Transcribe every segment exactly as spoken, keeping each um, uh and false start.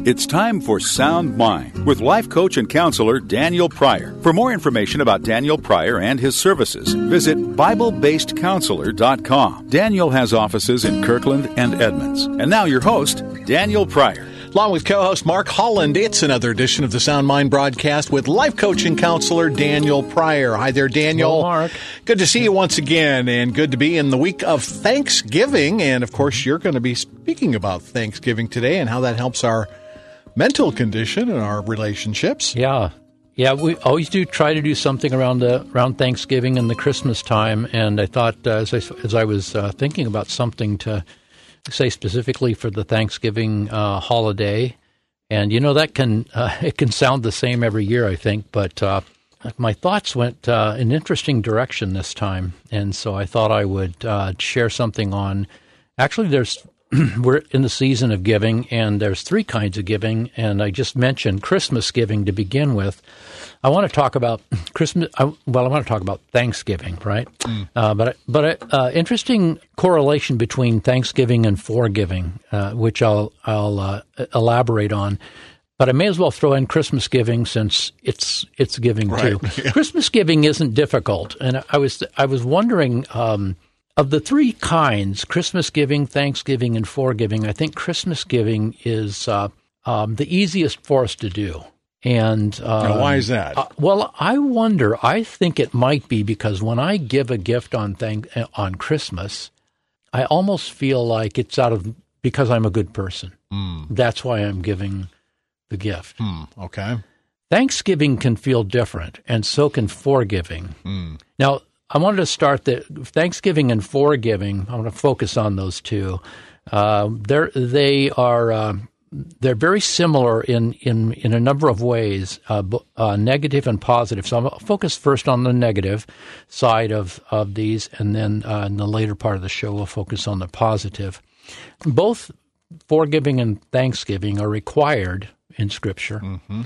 It's time for Sound Mind with life coach and counselor Daniel Pryor. For more information about Daniel Pryor and his services, visit Bible Based Counselor dot com. Daniel has offices in Kirkland and Edmonds. And now your host, Daniel Pryor. Along with co-host Mark Holland, it's another edition of the Sound Mind broadcast with life coach and counselor Daniel Pryor. Hi there, Daniel. Hello, Mark. Good to see you once again, and good to be in the week of Thanksgiving. And, of course, you're going to be speaking about Thanksgiving today and how that helps our mental condition and our relationships. Yeah. Yeah, we always do try to do something around the, around Thanksgiving and the Christmas time. And I thought, uh, as, I, as I was uh, thinking about something to say specifically for the Thanksgiving uh, holiday, and you know that can uh, it can sound the same every year, I think, but uh, my thoughts went uh, in an interesting direction this time, and so I thought I would uh, share something on. Actually, there's we're in the season of giving, and there's three kinds of giving, and I just mentioned Christmas giving to begin with. I want to talk about Christmas. I, well, I want to talk about Thanksgiving, right? Mm. Uh, but but uh, interesting correlation between Thanksgiving and forgiving, uh, which I'll I'll uh, elaborate on. But I may as well throw in Christmas giving since it's it's giving right. too. Yeah. Christmas giving isn't difficult, and I was I was wondering. Um, Of the three kinds, Christmas giving, Thanksgiving, and forgiving, I think Christmas giving is uh, um, the easiest for us to do. And um, now, why is that? Uh, well, I wonder. I think it might be because when I give a gift on thank, on Christmas, I almost feel like it's out of because I'm a good person. Mm. That's why I'm giving the gift. Mm, okay. Thanksgiving can feel different, and so can forgiving. Mm. Now, I wanted to start the Thanksgiving and forgiving. I want to focus on those two. Uh, they're they are uh, they're very similar in, in, in a number of ways, uh, uh, negative and positive. So I'll focus first on the negative side of, of these, and then uh, in the later part of the show, we'll focus on the positive. Both forgiving and Thanksgiving are required in Scripture. Mm-hmm.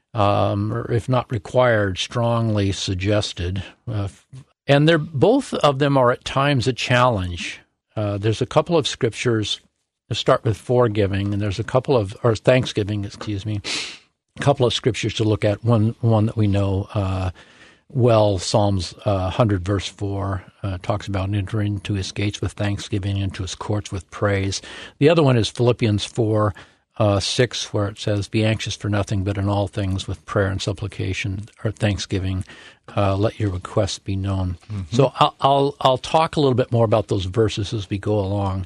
Um, or if not required, strongly suggested. Uh, And they're both of them are at times a challenge. Uh, there's a couple of scriptures. Let's start with forgiving, and there's a couple of or Thanksgiving, excuse me, a couple of scriptures to look at. One one that we know uh, well, Psalms uh, one hundred verse four uh, talks about entering into his gates with thanksgiving, into his courts with praise. The other one is Philippians four. Uh, six, where it says, "Be anxious for nothing, but in all things with prayer and supplication or thanksgiving, uh, let your requests be known." Mm-hmm. So I'll, I'll I'll talk a little bit more about those verses as we go along.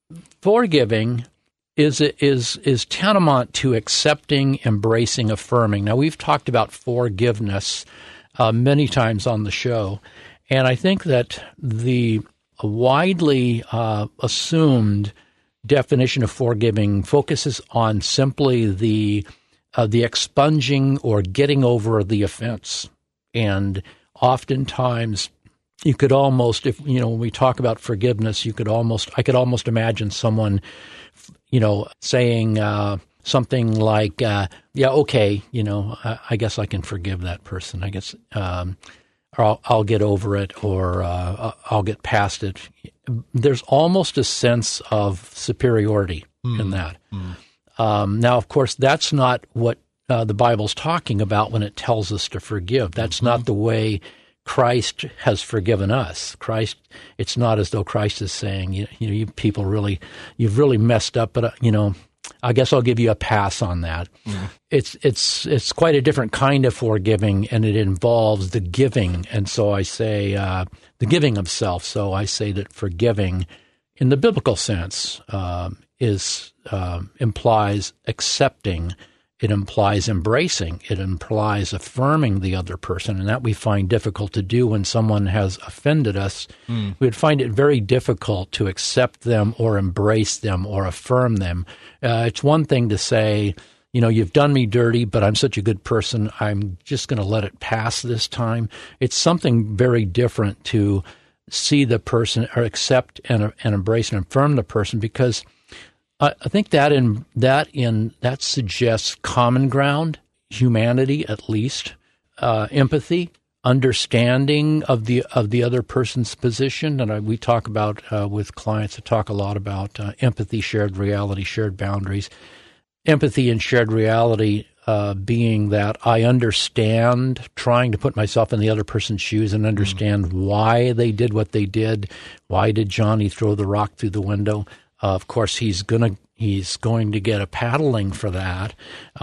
Forgiving is is is tantamount to accepting, embracing, affirming. Now we've talked about forgiveness uh, many times on the show, and I think that the widely uh, assumed definition of forgiving focuses on simply the uh, the expunging or getting over the offense. And oftentimes you could almost, if you know, when we talk about forgiveness, you could almost, I could almost imagine someone, you know, saying uh, something like, uh, yeah, okay, you know, I, I guess I can forgive that person. I guess, um, or I'll, I'll get over it, or uh, I'll get past it. There's almost a sense of superiority mm. in that. Mm. Um, now, of course, that's not what uh, the Bible's talking about when it tells us to forgive. That's mm-hmm. not the way Christ has forgiven us. Christ, it's not as though Christ is saying, you, you know, you people really, you've really messed up, but, uh, you know, I guess I'll give you a pass on that. Mm. It's it's it's quite a different kind of forgiving, and it involves the giving. And so I say uh, the giving of self. So I say that forgiving, in the biblical sense, um, is um, implies accepting. It implies embracing. It implies affirming the other person, and that we find difficult to do when someone has offended us. Mm. We would find it very difficult to accept them or embrace them or affirm them. Uh, it's one thing to say, you know, you've done me dirty, but I'm such a good person, I'm just going to let it pass this time. It's something very different to see the person or accept and, and embrace and affirm the person, because I think that in that in that suggests common ground, humanity at least, uh, empathy, understanding of the of the other person's position. And I, we talk about uh, with clients, I talk a lot about uh, empathy, shared reality, shared boundaries. empathy and shared reality uh, being that I understand, trying to put myself in the other person's shoes and understand mm. why they did what they did. Why did Johnny throw the rock through the window? Uh, of course, he's gonna he's going to get a paddling for that.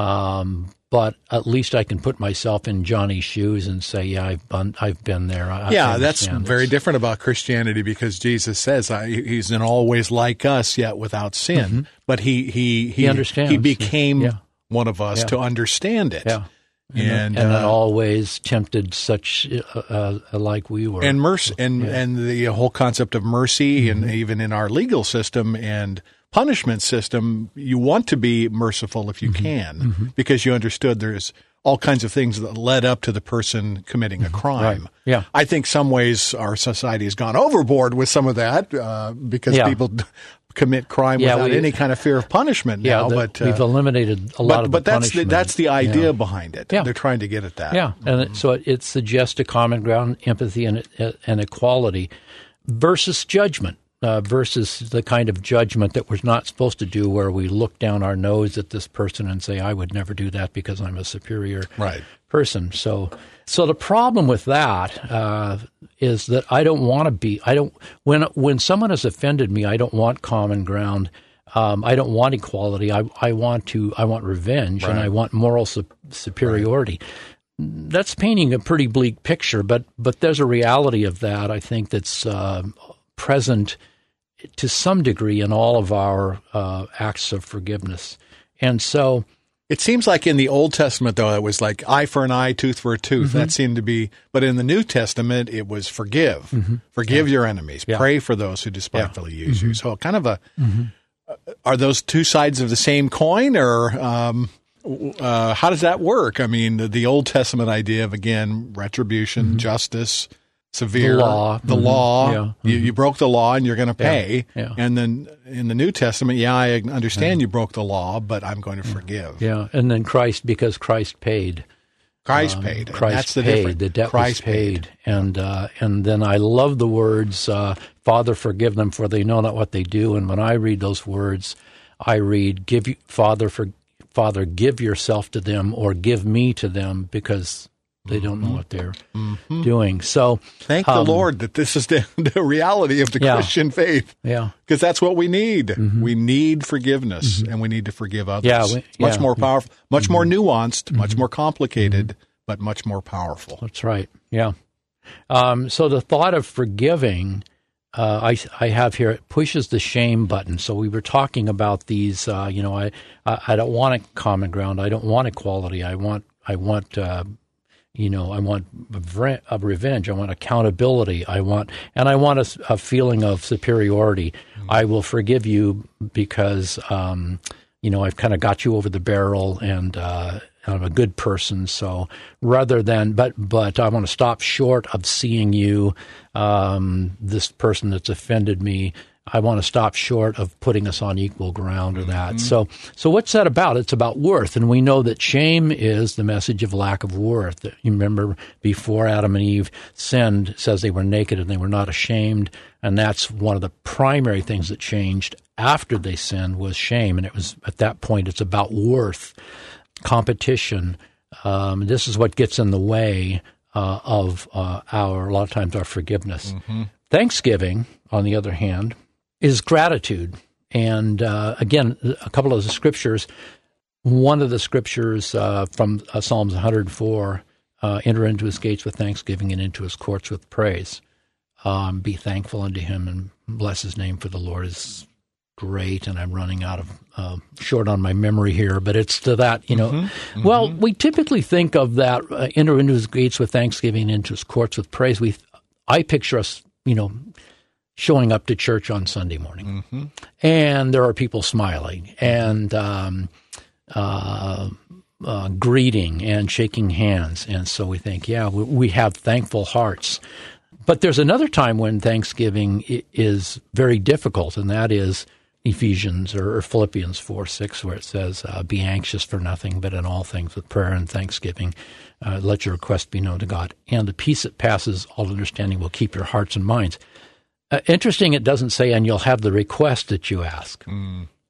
Um, But at least I can put myself in Johnny's shoes and say, yeah, I've been, I've been there. I, yeah, I that's this. very different about Christianity because Jesus says I, he's in all ways like us, yet without sin. Mm-hmm. But he he he, he understands. He became yeah. one of us yeah. to understand it. Yeah. And, and, and uh, always tempted such uh, uh, like we were. And mercy, and, yeah. and the whole concept of mercy, mm-hmm. and even in our legal system and punishment system, you want to be merciful if you mm-hmm. can mm-hmm. because you understood there's all kinds of things that led up to the person committing a crime. Right. Yeah. I think some ways our society has gone overboard with some of that uh, because yeah. people d- commit crime yeah, without we, any kind of fear of punishment yeah, now. the, but uh, we've eliminated a lot but, of but the that's punishment. the, that's the idea yeah. behind it. Yeah. They're trying to get at that. Yeah, and it, so it, it suggests a common ground, empathy, and, and equality versus judgment. Uh, versus the kind of judgment that we're not supposed to do where we look down our nose at this person and say, I would never do that because I'm a superior right. person. So so the problem with that uh, is that I don't want to be, I don't, when when someone has offended me, I don't want common ground. Um, I don't want equality. I, I want to, I want revenge right. and I want moral su- superiority. Right. That's painting a pretty bleak picture, but but there's a reality of that, I think, that's uh, present to some degree in all of our uh, acts of forgiveness. And so it seems like in the Old Testament, though, it was like eye for an eye, tooth for a tooth. Mm-hmm. That seemed to be, but in the New Testament, it was forgive. Mm-hmm. Forgive yeah. your enemies. Yeah. Pray for those who despitefully yeah. use mm-hmm. you. So kind of a, mm-hmm. uh, are those two sides of the same coin, or um, uh, how does that work? I mean, the, the Old Testament idea of, again, retribution, mm-hmm. justice, severe, the law, the mm-hmm. law. Yeah. Mm-hmm. You, you broke the law and you're going to pay. Yeah. Yeah. And then in the New Testament, yeah, I understand yeah. you broke the law, but I'm going to yeah. forgive. Yeah, and then Christ, because Christ paid. Christ um, paid. Christ That's the paid. difference. The debt Christ was paid. paid. And uh, and then I love the words, uh, Father, forgive them, for they know not what they do. And when I read those words, I read, "Give you, Father, for Father, give yourself to them, or give me to them, because they don't know what they're mm-hmm. doing." So thank um, the Lord that this is the, the reality of the yeah. Christian faith. Yeah. Because that's what we need. Mm-hmm. We need forgiveness, mm-hmm. and we need to forgive others. Yeah, we, much yeah. more powerful, much mm-hmm. more nuanced, mm-hmm. much more complicated, mm-hmm. but much more powerful. That's right. Yeah. Um, so the thought of forgiving, uh, I, I have here, it pushes the shame button. So we were talking about these, uh, you know, I, I, I don't want a common ground. I don't want equality. I want, I want, uh, You know, I want a revenge. I want accountability. I want, and I want a, a feeling of superiority. Mm-hmm. I will forgive you because, um, you know, I've kind of got you over the barrel, and uh, I'm a good person. So rather than, but but I want to stop short of seeing you, um, this person that's offended me. I want to stop short of putting us on equal ground or that. Mm-hmm. So so what's that about? It's about worth. And we know that shame is the message of lack of worth. You remember before Adam and Eve sinned, it says they were naked and they were not ashamed. And that's one of the primary things that changed after they sinned was shame. And it was at that point, it's about worth, competition. Um, this is what gets in the way uh, of uh, our, a lot of times, our forgiveness. Mm-hmm. Thanksgiving, on the other hand, is gratitude. And uh, again, a couple of the scriptures, one of the scriptures uh, from uh, Psalms one hundred four, uh, enter into his gates with thanksgiving and into his courts with praise. Um, be thankful unto him and bless his name, for the Lord is great. And I'm running out of, uh, short on my memory here, but it's to that, you know. Mm-hmm. Mm-hmm. Well, we typically think of that, uh, enter into his gates with thanksgiving and into his courts with praise. We, I picture us, you know, showing up to church on Sunday morning, mm-hmm. and there are people smiling and um, uh, uh, greeting and shaking hands. And so we think, yeah, we, we have thankful hearts. But there's another time when Thanksgiving is very difficult, and that is Ephesians or Philippians four six, where it says, uh, be anxious for nothing, but in all things with prayer and thanksgiving, uh, let your request be known to God. And the peace that passes all understanding will keep your hearts and minds. Uh, interesting, it doesn't say, and you'll have the request that you ask. Mm.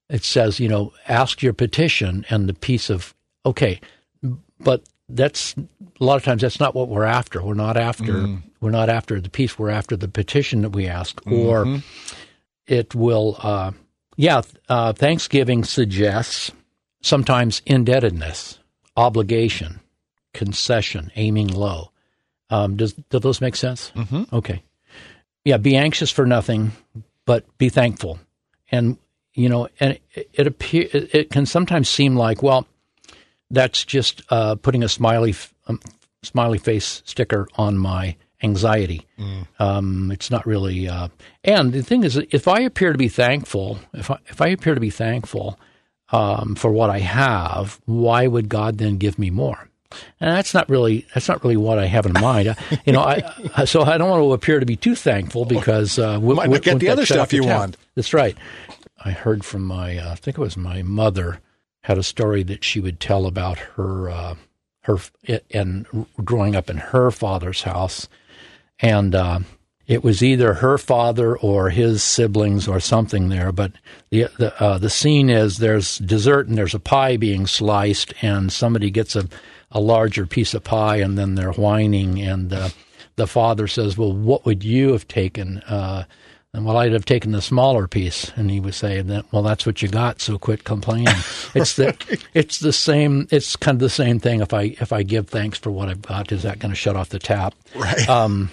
it says, you know, ask your petition and the peace of, okay, but that's, a lot of times that's not what we're after. We're not after, mm. we're not after the peace, we're after the petition that we ask. Mm-hmm. Or it will, uh, yeah, uh, Thanksgiving suggests sometimes indebtedness, obligation, concession, aiming low. Um, does, do those make sense? Mm-hmm. Okay. Yeah, be anxious for nothing, but be thankful. And, you know, and it, it, appear, it, it can sometimes seem like, well, that's just uh, putting a smiley um, smiley face sticker on my anxiety. Mm. Um, it's not really. Uh, and the thing is, if I appear to be thankful, if I, if I appear to be thankful um, for what I have, why would God then give me more? And that's not really that's not really what I have in mind. You know, I, so I don't want to appear to be too thankful because uh, we might not get the other stuff you want. That's right. I heard from my uh, I think it was my mother had a story that she would tell about her uh, her and growing up in her father's house, and uh, it was either her father or his siblings or something there. But the the uh, the scene is there's dessert and there's a pie being sliced, and somebody gets a a larger piece of pie, and then they're whining, and uh, the father says, well, what would you have taken? Uh, and well, I'd have taken the smaller piece. And he would say, well, that's what you got, so quit complaining. It's the it's the same. It's kind of the same thing. If I if I give thanks for what I've got, is that going to shut off the tap? Right. Um,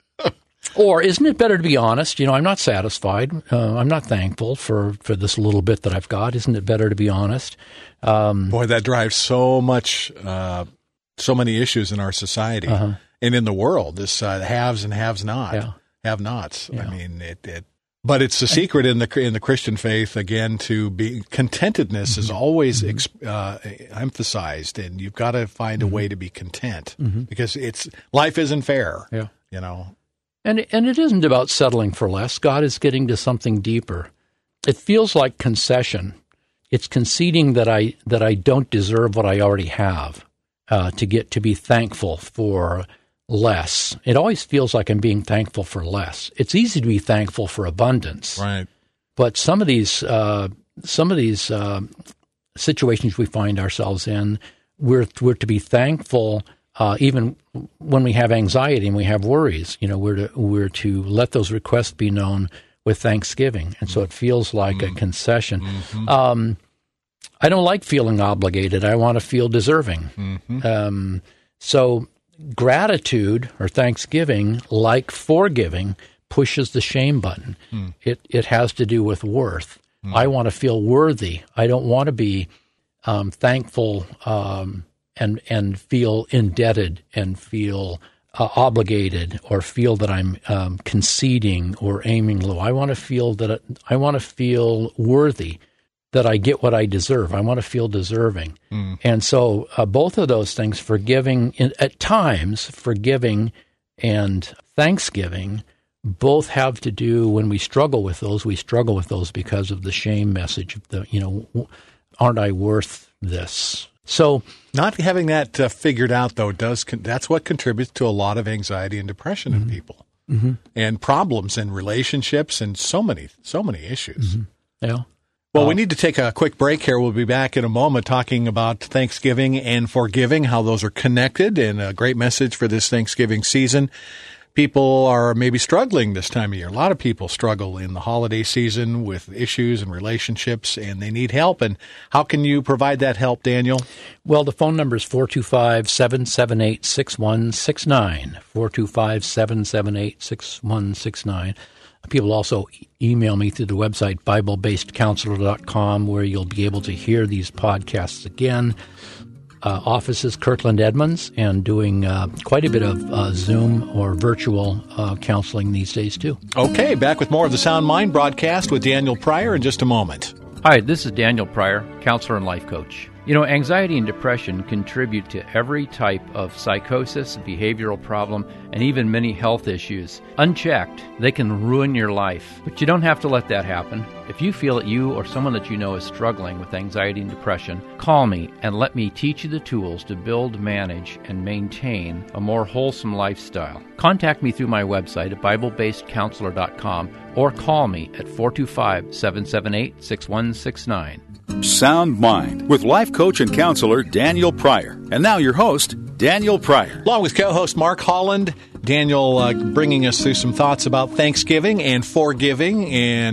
or isn't it better to be honest? You know, I'm not satisfied. Uh, I'm not thankful for, for this little bit that I've got. Isn't it better to be honest? Um, Boy, that drives so much, uh, so many issues in our society uh-huh. and in the world. This uh, haves and haves not, yeah. have nots. Yeah. I mean, it, it. But it's the secret in the in the Christian faith again to be contentedness mm-hmm. is always mm-hmm. ex, uh, emphasized, and you've got to find mm-hmm. a way to be content mm-hmm. because it's life isn't fair. Yeah, you know. And and it isn't about settling for less. God is getting to something deeper. It feels like concession. It's conceding that I that I don't deserve what I already have uh, to get to be thankful for less. It always feels like I'm being thankful for less. It's easy to be thankful for abundance, right? But some of these uh, some of these uh, situations we find ourselves in, we're we're to be thankful. Uh, even when we have anxiety and we have worries, you know, we're to we're to let those requests be known with thanksgiving, and so it feels like mm. a concession. Mm-hmm. Um, I don't like feeling obligated. I want to feel deserving. Mm-hmm. Um, so gratitude or thanksgiving, like forgiving, pushes the shame button. Mm. It it has to do with worth. Mm. I want to feel worthy. I don't want to be um, thankful. Um, and and feel indebted and feel uh, obligated or feel that I'm um, conceding or aiming low. I want to feel that I want to feel worthy, that I get what I deserve. I want to feel deserving. Mm. And so uh, both of those things, forgiving, in, at times, forgiving and thanksgiving, both have to do, when we struggle with those, we struggle with those because of the shame message of the, you know, aren't I worth this? So not having that uh, figured out, though, does con- that's what contributes to a lot of anxiety and depression mm-hmm. in people mm-hmm. and problems in relationships and so many, so many issues. Mm-hmm. Yeah. Well, uh, we need to take a quick break here. We'll be back in a moment talking about Thanksgiving and forgiving, how those are connected, and a great message for this Thanksgiving season. People are maybe struggling this time of year. A lot of people struggle in the holiday season with issues and relationships, and they need help. And how can you provide that help, Daniel? Well, the phone number is four two five, seven seven eight, six one six nine, four two five, seven seven eight, six one six nine. People also email me through the website, bible based counselor dot com, where you'll be able to hear these podcasts again. Uh, offices Kirkland Edmonds, and doing uh, quite a bit of uh, Zoom or virtual uh, counseling these days, too. Okay, back with more of the Sound Mind broadcast with Daniel Pryor in just a moment. Hi, this is Daniel Pryor, counselor and life coach. You know, anxiety and depression contribute to every type of psychosis, behavioral problem, and even many health issues. Unchecked, they can ruin your life. But you don't have to let that happen. If you feel that you or someone that you know is struggling with anxiety and depression, call me and let me teach you the tools to build, manage, and maintain a more wholesome lifestyle. Contact me through my website at Bible Based Counselor dot com or call me at four two five, seven seven eight, six one six nine. Sound Mind with life coach and counselor Daniel Pryor. And now your host, Daniel Pryor. Along with co-host Mark Holland, Daniel uh, bringing us through some thoughts about Thanksgiving and forgiving, and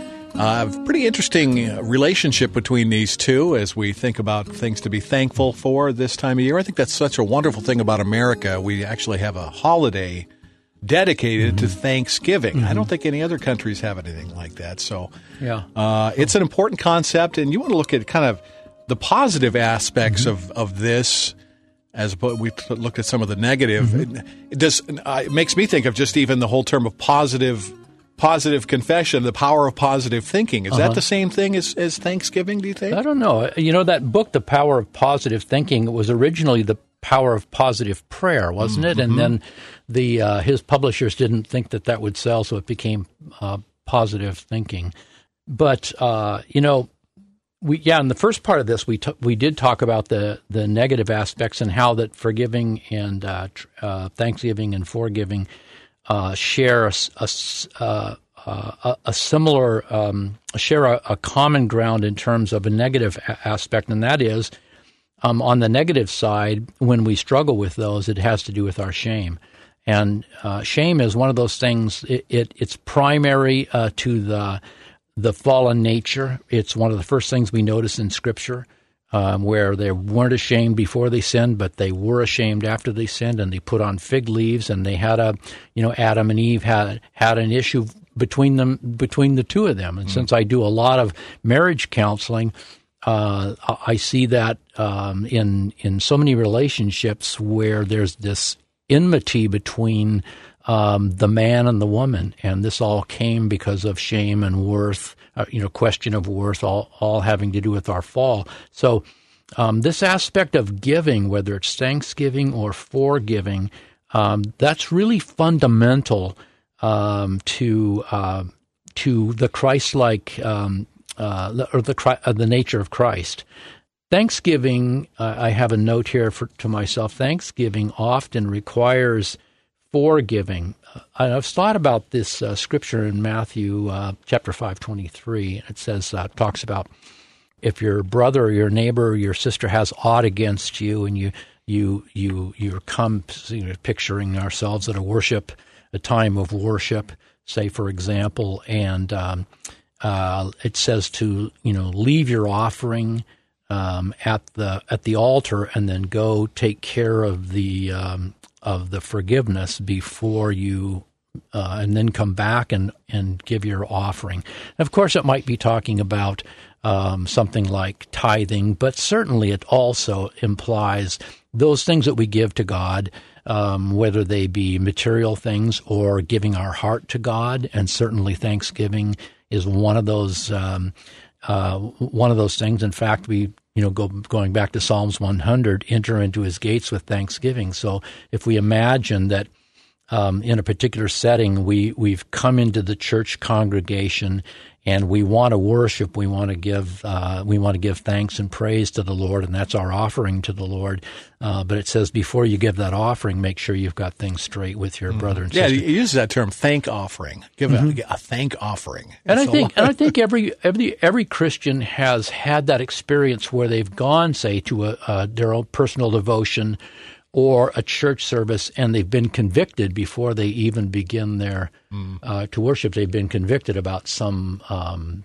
uh, a pretty interesting relationship between these two as we think about things to be thankful for this time of year. I think that's such a wonderful thing about America. We actually have a holiday dedicated mm-hmm. to Thanksgiving. Mm-hmm. I don't think any other countries have anything like that. So yeah, uh, it's an important concept, and you want to look at kind of the positive aspects mm-hmm. of, of this as we looked at some of the negative. Mm-hmm. It, it, does, uh, it makes me think of just even the whole term of positive positive confession, the power of positive thinking. Is uh-huh. that the same thing as, as Thanksgiving, do you think? I don't know. You know, that book, The Power of Positive Thinking, was originally the Power of Positive Prayer, wasn't it? Mm-hmm. And then the uh, his publishers didn't think that that would sell, so it became uh, Positive Thinking. But uh, you know, we yeah, in the first part of this, we t- we did talk about the the negative aspects and how that forgiving and uh, tr- uh, Thanksgiving and forgiving uh, share a, a, uh, a, a similar um, share a, a common ground in terms of a negative a- aspect, and that is. Um, on the negative side, when we struggle with those, it has to do with our shame. And uh, shame is one of those things, it, it, it's primary uh, to the the fallen nature. It's one of the first things we notice in Scripture, um, where they weren't ashamed before they sinned, but they were ashamed after they sinned, and they put on fig leaves, and they had a, you know, Adam and Eve had had an issue between them, between the two of them. And mm. since I do a lot of marriage counseling, Uh, I see that um, in in so many relationships where there's this enmity between um, the man and the woman, and this all came because of shame and worth, uh, you know, question of worth, all all having to do with our fall. So um, this aspect of giving, whether it's Thanksgiving or forgiving, um, that's really fundamental um, to uh, to the Christ-like. Um, Uh, or the uh, the nature of Christ. Thanksgiving, uh, I have a note here for, to myself, Thanksgiving often requires forgiving. Uh, I've thought about this uh, scripture in Matthew uh, chapter five twenty-three. It says, uh, talks about if your brother or your neighbor or your sister has aught against you, and you you you you come, you know, picturing ourselves at a worship, a time of worship, say for example, and um, Uh, it says to, you know, leave your offering um, at the at the altar and then go take care of the um, of the forgiveness before you, uh, and then come back and, and give your offering. Of course, it might be talking about um, something like tithing, but certainly it also implies those things that we give to God, um, whether they be material things or giving our heart to God, and certainly Thanksgiving is one of those um, uh, one of those things. In fact, we you know go going back to Psalms one hundred, enter into His gates with thanksgiving. So if we imagine that um, in a particular setting, we we've come into the church congregation and we want to worship, we want to give uh, we want to give thanks and praise to the Lord, and that's our offering to the Lord. Uh, but it says before you give that offering, make sure you've got things straight with your mm. brother and yeah, sister. Yeah, he uses that term, thank offering. Give mm-hmm. a, a thank offering. And it's I think, and I think every every every Christian has had that experience where they've gone, say, to a, uh, their own personal devotion or a church service, and they've been convicted before they even begin their mm. uh, to worship. They've been convicted about some um,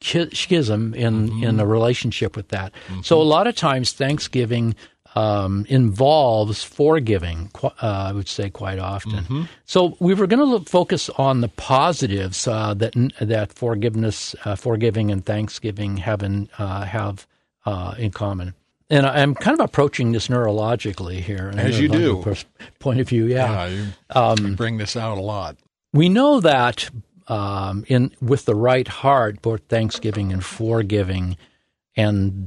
schism in mm-hmm. in a relationship with that. Mm-hmm. So a lot of times, Thanksgiving um, involves forgiving. Uh, I would say quite often. Mm-hmm. So we were going to focus on the positives uh, that that forgiveness, uh, forgiving, and Thanksgiving have in uh, have uh, in common. And I'm kind of approaching this neurologically here. As you do. Point of view, yeah. Yeah, you um, bring this out a lot. We know that um, in with the right heart, both Thanksgiving and forgiving and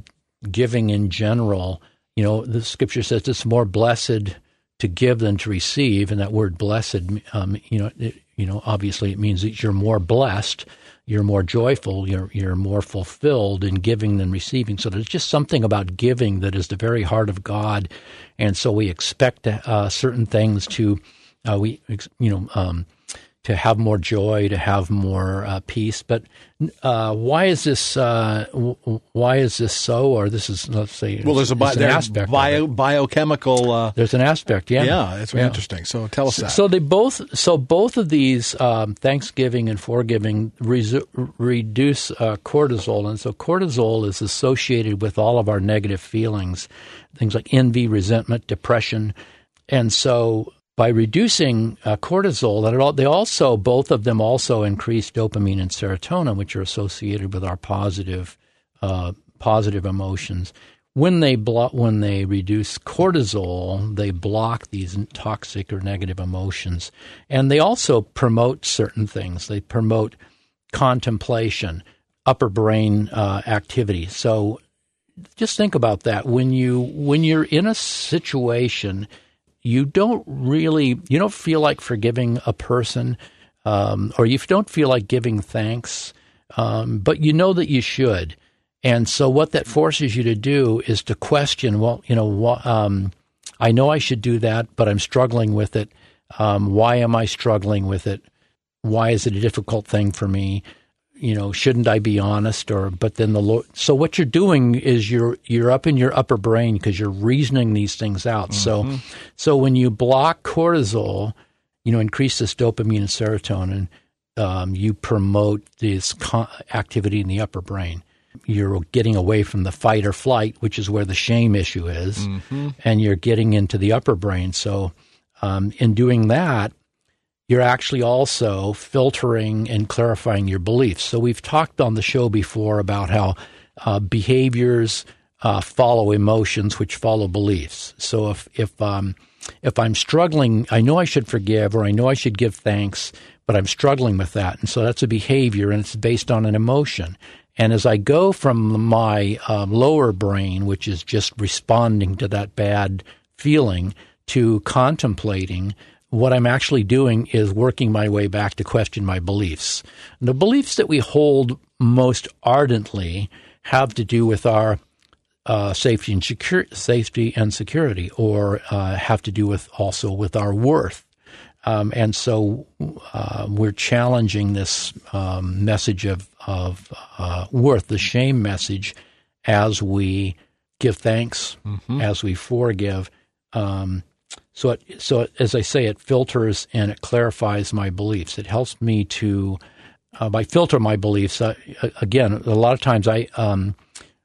giving in general. You know, the Scripture says it's more blessed to give than to receive, and that word "blessed," um, you know, it, you know, obviously it means that you're more blessed, you're more joyful, you're you're more fulfilled in giving than receiving. So there's just something about giving that is the very heart of God, and so we expect uh, certain things to, uh, we you know. Um, to have more joy, to have more uh, peace. But uh, why is this? Uh, w- why is this so? Or this is, let's say, well, there's a bi- an aspect bio, biochemical. Uh, there's an aspect, yeah, yeah, it's yeah. interesting. So tell us so, that. So they both, so both of these, um, Thanksgiving and forgiving, resu- reduce uh, cortisol, and so cortisol is associated with all of our negative feelings, things like envy, resentment, depression, and so. By reducing uh, cortisol, that they also, both of them also increase dopamine and serotonin, which are associated with our positive, uh, positive emotions. When they blo- when they reduce cortisol, they block these toxic or negative emotions, and they also promote certain things. They promote contemplation, upper brain uh, activity. So, just think about that. When you when you're in a situation. You don't really, you don't feel like forgiving a person, um, or you don't feel like giving thanks, um, but you know that you should. And so what that forces you to do is to question, well, you know, um, I know I should do that, but I'm struggling with it. Um, why am I struggling with it? Why is it a difficult thing for me? You know, shouldn't I be honest? Or, but then the Lord. So what you're doing is you're you're up in your upper brain because you're reasoning these things out. Mm-hmm. So, so when you block cortisol, you know, increase this dopamine and serotonin, um, you promote this co- activity in the upper brain. You're getting away from the fight or flight, which is where the shame issue is, mm-hmm. and you're getting into the upper brain. So, um, in doing that. You're actually also filtering and clarifying your beliefs. So we've talked on the show before about how uh, behaviors uh, follow emotions, which follow beliefs. So if if um, if I'm struggling, I know I should forgive, or I know I should give thanks, but I'm struggling with that, and so that's a behavior, and it's based on an emotion. And as I go from my um, lower brain, which is just responding to that bad feeling, to contemplating. What I'm actually doing is working my way back to question my beliefs. And the beliefs that we hold most ardently have to do with our uh, safety and secur- safety and security, or uh, have to do with also with our worth. Um, and so uh, we're challenging this um, message of of uh, worth, the shame message, as we give thanks, mm-hmm. as we forgive. Um, So, it, so it, as I say, it filters and it clarifies my beliefs. It helps me to, uh, by filter my beliefs. Uh, again, a lot of times, I um,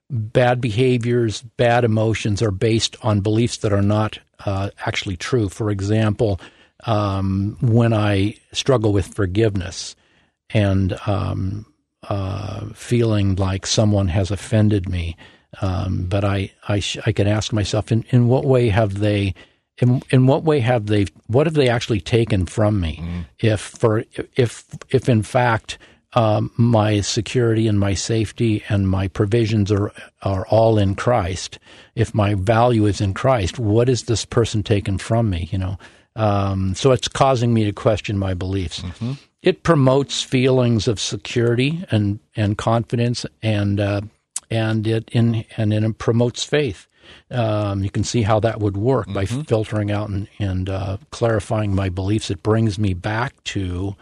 bad behaviors, bad emotions are based on beliefs that are not uh, actually true. For example, um, when I struggle with forgiveness and um, uh, feeling like someone has offended me, um, but I I, sh- I can ask myself, in, in what way have they In, in what way have they? What have they actually taken from me? Mm. If for if if in fact um, my security and my safety and my provisions are are all in Christ, if my value is in Christ, what is this person taken from me? You know, um, so it's causing me to question my beliefs. Mm-hmm. It promotes feelings of security and and confidence, and uh, and it in and it promotes faith. Um, you can see how that would work mm-hmm. by filtering out and, and uh, clarifying my beliefs. It brings me back to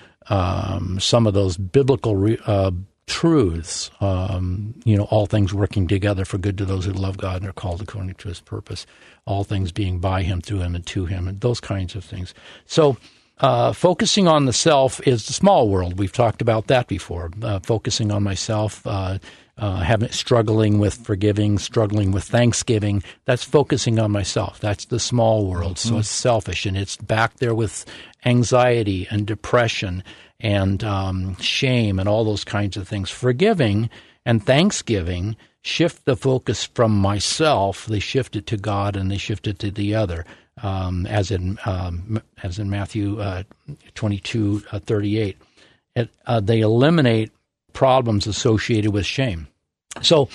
um, some of those biblical re- uh, truths. Um, you know, all things working together for good to those who love God and are called according to His purpose. All things being by Him, through Him, and to Him, and those kinds of things. So, uh, focusing on the self is the small world. We've talked about that before. Uh, focusing on myself. Uh, Uh, having struggling with forgiving, struggling with thanksgiving. That's focusing on myself. That's the small world. Mm-hmm. So it's selfish, and it's back there with anxiety and depression and um, shame and all those kinds of things. Forgiving and thanksgiving shift the focus from myself. They shift it to God, and they shift it to the other. Um, as in um, as in Matthew uh, twenty-two thirty-eight, it, uh, they eliminate problems associated with shame. So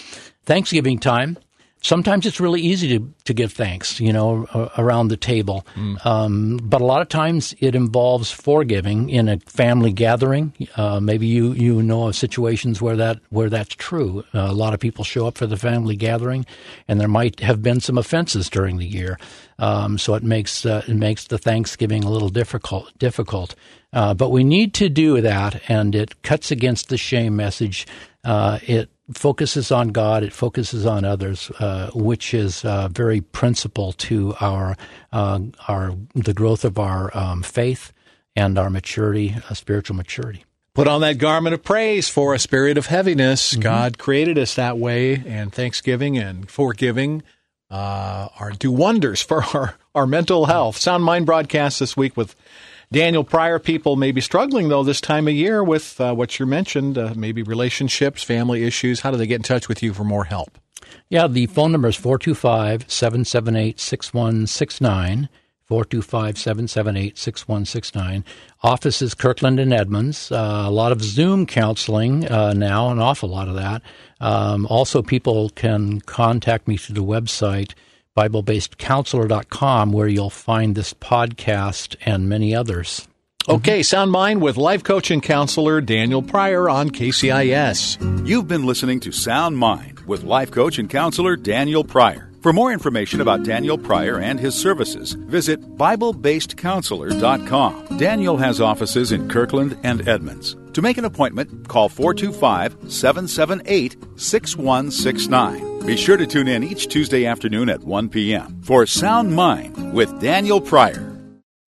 Thanksgiving time, sometimes it's really easy to, to give thanks, you know, uh, around the table. Mm. Um, but a lot of times it involves forgiving in a family gathering. Uh, maybe you, you know of situations where that where that's true. Uh, a lot of people show up for the family gathering, and there might have been some offenses during the year. Um, so it makes uh, it makes the Thanksgiving a little difficult. Difficult, uh, but we need to do that, and it cuts against the shame message. Uh, it focuses on God. It focuses on others, uh, which is uh, very principal to our uh, our the growth of our um, faith and our maturity, uh, spiritual maturity. Put on that garment of praise for a spirit of heaviness. Mm-hmm. God created us that way, and thanksgiving and forgiving uh, are do wonders for our, our mental health. Sound Mind broadcast this week with Daniel Pryor. People may be struggling, though, this time of year with uh, what you mentioned, uh, maybe relationships, family issues. How do they get in touch with you for more help? Yeah, the phone number is four two five, seven seven eight, six one six nine, four two five, seven seven eight, six one six nine. Office is Kirkland and Edmonds. Uh, a lot of Zoom counseling uh, now, an awful lot of that. Um, also, people can contact me through the website, Bible Based Counselor dot com, where you'll find this podcast and many others. Okay, Sound Mind with life coach and counselor Daniel Pryor on K C I S. You've been listening to Sound Mind with life coach and counselor Daniel Pryor. For more information about Daniel Pryor and his services, visit Bible Based Counselor dot com. Daniel has offices in Kirkland and Edmonds. To make an appointment, call four two five, seven seven eight, six one six nine. Be sure to tune in each Tuesday afternoon at one p.m. for Sound Mind with Daniel Pryor.